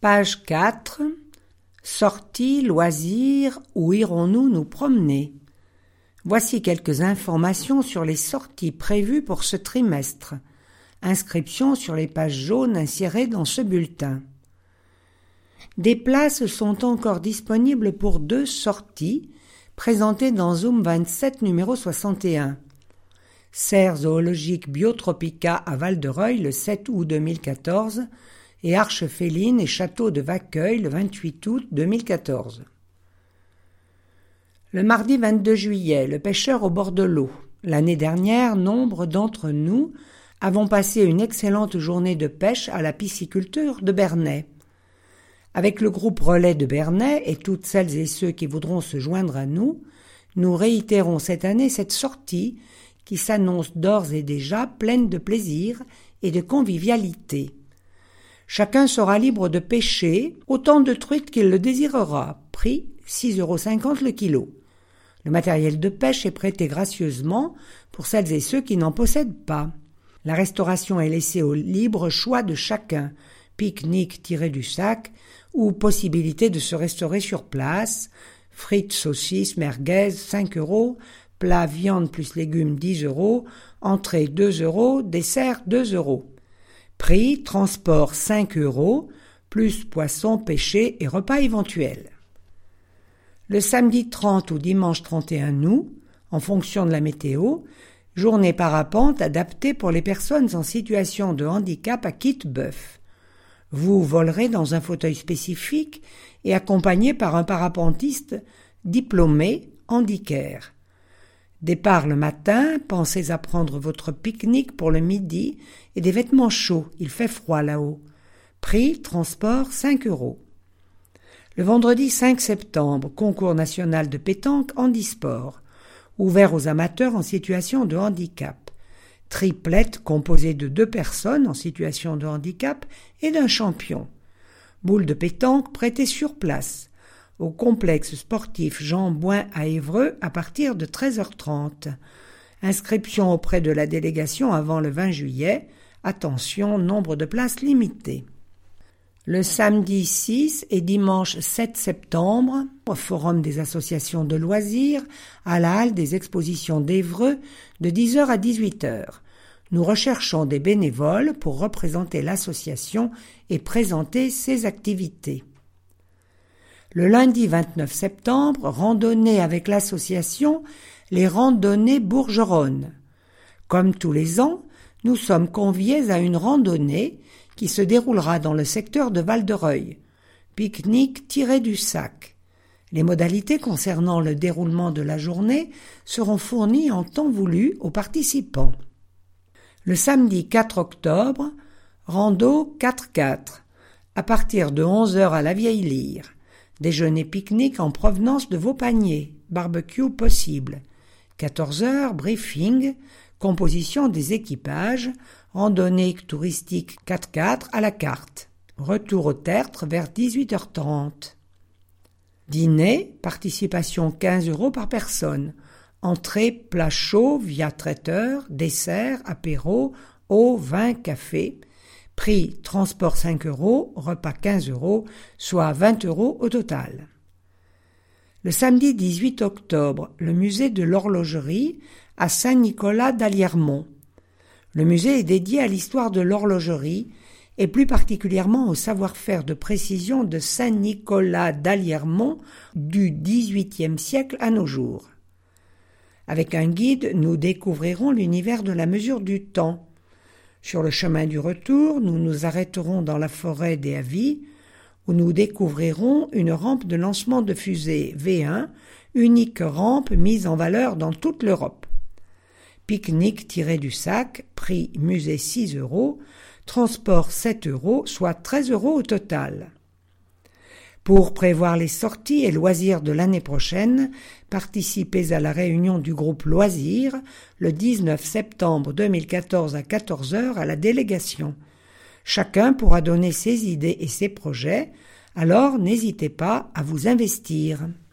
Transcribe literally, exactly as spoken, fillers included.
Page quatre. Sorties, loisirs, où irons-nous nous promener? Voici quelques informations sur les sorties prévues pour ce trimestre. Inscription sur les pages jaunes insérées dans ce bulletin. Des places sont encore disponibles pour deux sorties présentées dans Zoom vingt-sept numéro soixante et un. Serre zoologique Biotropica à Val-de-Reuil le sept août deux mille quatorze et Arche féline et château de Vacqueuil le vingt-huit août deux mille quatorze. Le mardi vingt-deux juillet, le pêcheur au bord de l'eau. L'année dernière, nombre d'entre nous avons passé une excellente journée de pêche à la pisciculture de Bernay. Avec le groupe Relais de Bernay et toutes celles et ceux qui voudront se joindre à nous, nous réitérons cette année cette sortie qui s'annonce d'ores et déjà pleine de plaisir et de convivialité. Chacun sera libre de pêcher autant de truites qu'il le désirera, prix six euros cinquante le kilo. Le matériel de pêche est prêté gracieusement pour celles et ceux qui n'en possèdent pas. La restauration est laissée au libre choix de chacun, pique-nique tiré du sac ou possibilité de se restaurer sur place, frites, saucisses, merguez, cinq euros, plat viande plus légumes dix euros, entrée deux euros, dessert deux euros. Prix, transport cinq euros, plus poisson, pêché et repas éventuels. Le samedi trente ou dimanche trente et un août, en fonction de la météo, journée parapente adaptée pour les personnes en situation de handicap à Quittebeuf. Vous volerez dans un fauteuil spécifique et accompagné par un parapentiste diplômé handicare. Départ le matin, pensez à prendre votre pique-nique pour le midi et des vêtements chauds, il fait froid là-haut. Prix, transport, cinq euros. Le vendredi cinq septembre, concours national de pétanque handisport, ouvert aux amateurs en situation de handicap. Triplette composée de deux personnes en situation de handicap et d'un champion. Boule de pétanque prêtée sur place, au complexe sportif Jean Bouin à Évreux à partir de treize heures trente. Inscription auprès de la délégation avant le vingt juillet. Attention, nombre de places limité. Le samedi six et dimanche sept septembre, au Forum des associations de loisirs, à la halle des expositions d'Évreux, de dix heures à dix-huit heures. Nous recherchons des bénévoles pour représenter l'association et présenter ses activités. Le lundi vingt-neuf septembre, randonnée avec l'association Les Randonnées Bourgeronnes. Comme tous les ans, nous sommes conviés à une randonnée qui se déroulera dans le secteur de Val-de-Reuil. Pique-nique tiré du sac. Les modalités concernant le déroulement de la journée seront fournies en temps voulu aux participants. Le samedi quatre octobre, rando quatre quatre, à partir de onze heures à la Vieille Lyre. Déjeuner pique-nique en provenance de vos paniers, barbecue possible. quatorze heures, briefing, composition des équipages, randonnée touristique quatre quatre à la carte. Retour au tertre vers dix-huit heures trente. Dîner, participation quinze euros par personne. Entrée, plat chaud via traiteur, dessert, apéro, eau, vin, café. Prix, transport cinq euros, repas quinze euros, soit vingt euros au total. Le samedi dix-huit octobre, le musée de l'horlogerie à Saint-Nicolas d'Alliermont. Le musée est dédié à l'histoire de l'horlogerie et plus particulièrement au savoir-faire de précision de Saint-Nicolas d'Alliermont du dix-huitième siècle à nos jours. Avec un guide, nous découvrirons l'univers de la mesure du temps. Sur le chemin du retour, nous nous arrêterons dans la forêt des Avis, où nous découvrirons une rampe de lancement de fusée V un, unique rampe mise en valeur dans toute l'Europe. Pique-nique tiré du sac, prix musée six euros, transport sept euros, soit treize euros au total. Pour prévoir les sorties et loisirs de l'année prochaine, participez à la réunion du groupe Loisirs le dix-neuf septembre deux mille quatorze à quatorze heures à la délégation. Chacun pourra donner ses idées et ses projets, alors n'hésitez pas à vous investir.